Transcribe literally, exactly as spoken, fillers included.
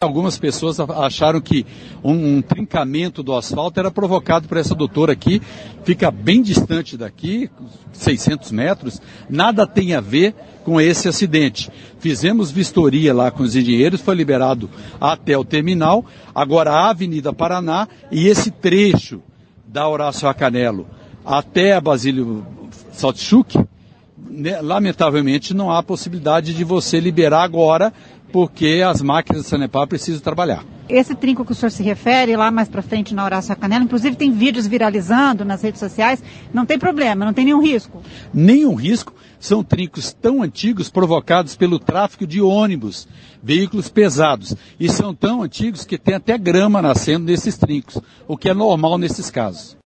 Algumas pessoas acharam que um, um trincamento do asfalto era provocado por essa doutora aqui, fica bem distante daqui, seiscentos metros, nada tem a ver com esse acidente. Fizemos vistoria lá com os engenheiros, foi liberado até o terminal, agora a Avenida Paraná e esse trecho da Horácio Racanello até a Basílio Saltchuk, né, lamentavelmente não há possibilidade de você liberar agora, porque as máquinas da Sanepar precisam trabalhar. Esse trinco que o senhor se refere, lá mais para frente na Horácio Racanello, inclusive tem vídeos viralizando nas redes sociais, não tem problema, não tem nenhum risco? Nenhum risco, são trincos tão antigos provocados pelo tráfego de ônibus, veículos pesados, e são tão antigos que tem até grama nascendo nesses trincos, o que é normal nesses casos.